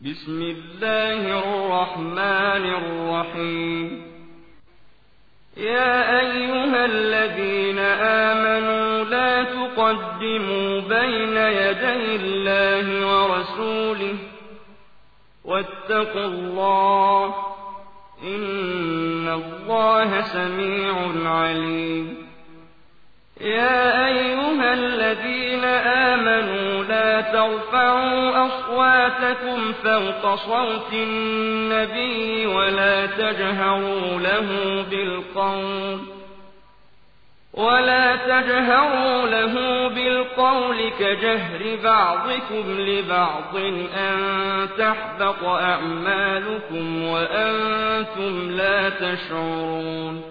بسم الله الرحمن الرحيم. يا أيها الذين آمنوا لا تقدموا بين يدي الله ورسوله واتقوا الله إن الله سميع عليم. يا أيها الذين آمنوا لا ترفعوا أصواتكم فوق صوت النبي ولا تجهروا له بالقول كجهر بعضكم لبعض أن تحبط أعمالكم وأنتم لا تشعرون.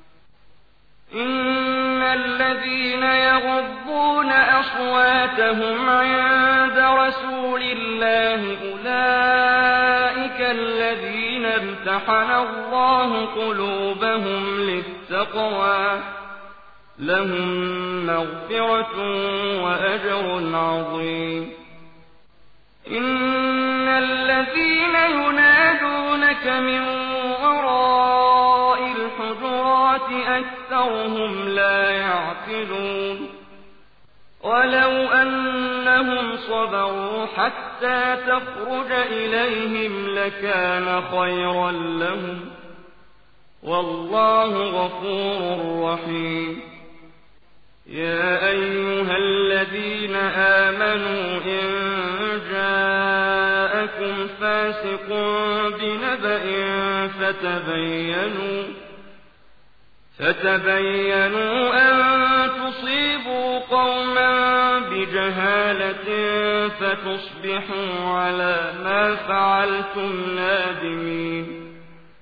إن الذين يغضون أصواتهم عند رسول الله أولئك الذين امتحن الله قلوبهم للتقوى لهم مغفرة وأجر عظيم. إن الذين ينادونك من وراء الحجرات أكثرهم لا يعقلون. ولو أنهم صبروا حتى تخرج إليهم لكان خيرا لهم والله غفور رحيم. يا أيها الذين آمنوا إن جاءكم فاسق بنبأ فتبينوا أن تصيبوا قوما بجهالة فتصبحوا على ما فعلتم نادمين.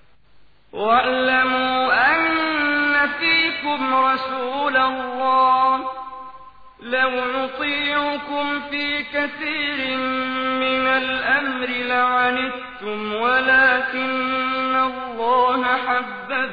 واعلموا أن فيكم رسول الله لو يطيعكم في كثير من الأمر لعنتم ولكن الله حبب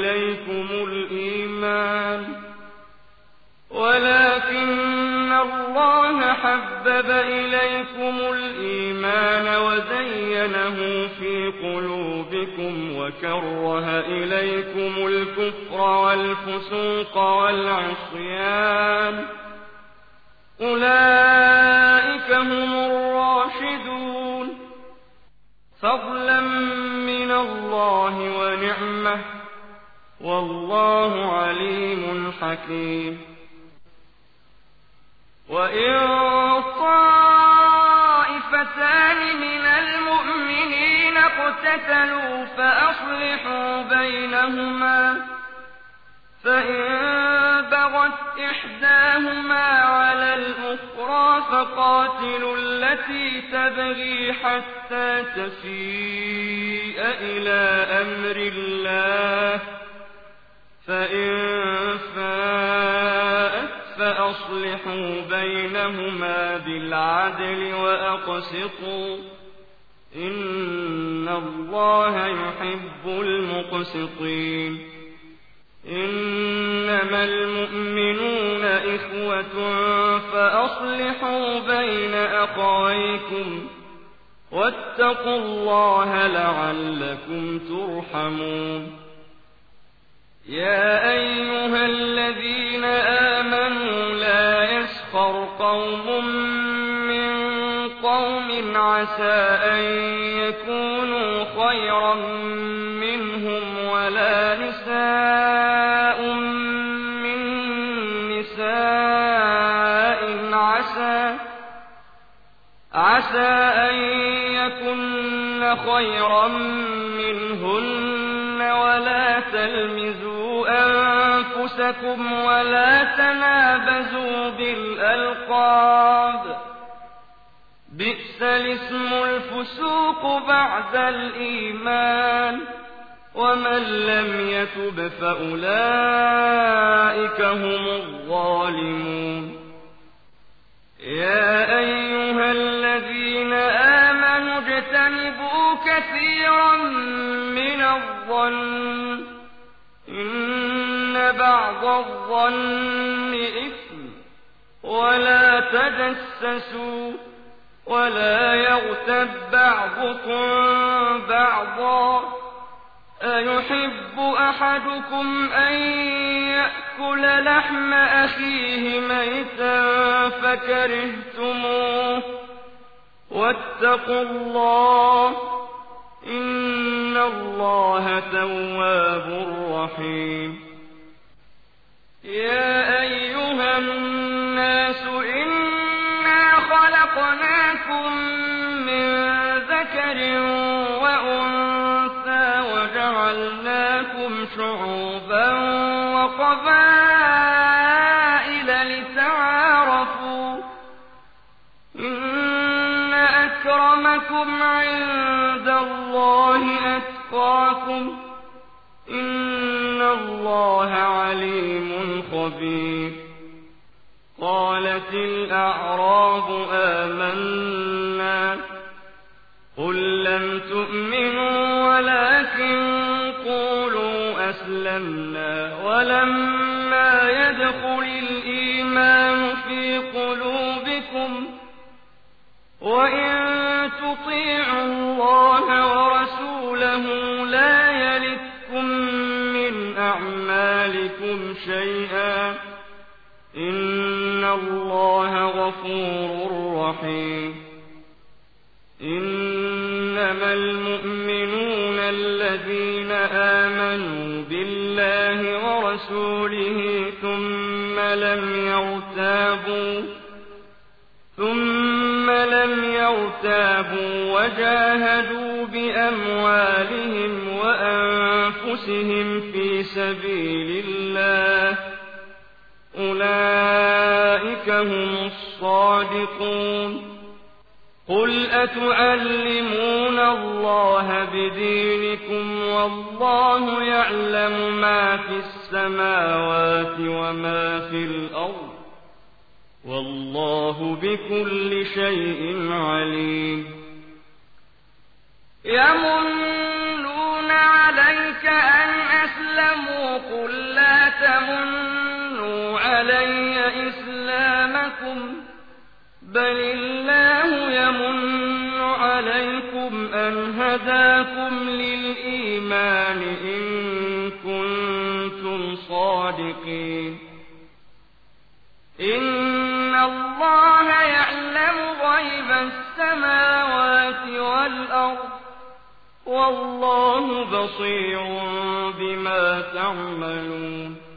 إليكم الإيمان وزينه في قلوبكم وكره إليكم الكفر والفسوق والعصيان أولئك هم الراشدون فضلا من الله ونعمة والله عليم حكيم. وإن طائفتان من المؤمنين اقتتلوا فأصلحوا بينهما فإن بغت إحداهما على الأخرى فقاتلوا التي تبغي حتى تفيء إلى أمر الله فإن فاءت فأصلحوا بينهما بالعدل وأقسطوا إن الله يحب المقسطين. إنما المؤمنون إخوة فأصلحوا بين أخويكم واتقوا الله لعلكم ترحمون. يا أيها الذين آمنوا لا يسخر قوم من قوم عسى أن يكونوا خيرا منهم ولا نساء من نساء عسى أن يكن خيرا منهن ولا تلمزوا أنفسكم ولا تنابزوا بالألقاب بئس الاسم الفسوق بعد الإيمان ومن لم يتب فأولئك هم الظالمون. يا أيها الذين آمنوا اجتنبوا كثيرا من الظن إن بعض الظن إثم ولا تجسسوا ولا يغتب بعضكم بعضا أيحب أحدكم أن يأكل لحم أخيه ميتا فكرهتموه واتقوا الله إن الله تواب رحيم يا أيها الناس إنا خلقناكم من ذكر وأنثى وجعلناكم شعوبا وقبائل لتعارفوا إن أكرمكم عند الله أتقاكم إن الله عليم خبير قالت الأعراب آمنا قل لم تؤمنوا ولكن قولوا أسلمنا ولما يدخل الإيمان في قلوبكم وإن تطيعوا الله ورسوله لا يلتكم من أعمالكم شيئا إن الله غفور رحيم إنما المؤمنون الذين آمنوا بالله ورسوله ثم لم يرتابوا وجاهدوا بأموالهم وأنفسهم في سبيل الله أولئك هم الصادقون قل أتعلمون الله بدينكم والله يعلم ما في السماوات وما في الأرض والله بكل شيء عليم يمنون عليك أن أسلموا قل لا تمنوا علي إسلامكم بل الله يمن عليكم أن هداكم للإيمان إن كنتم صادقين إن الله يعلم غيب السماوات والأرض والله بصير بما تعملون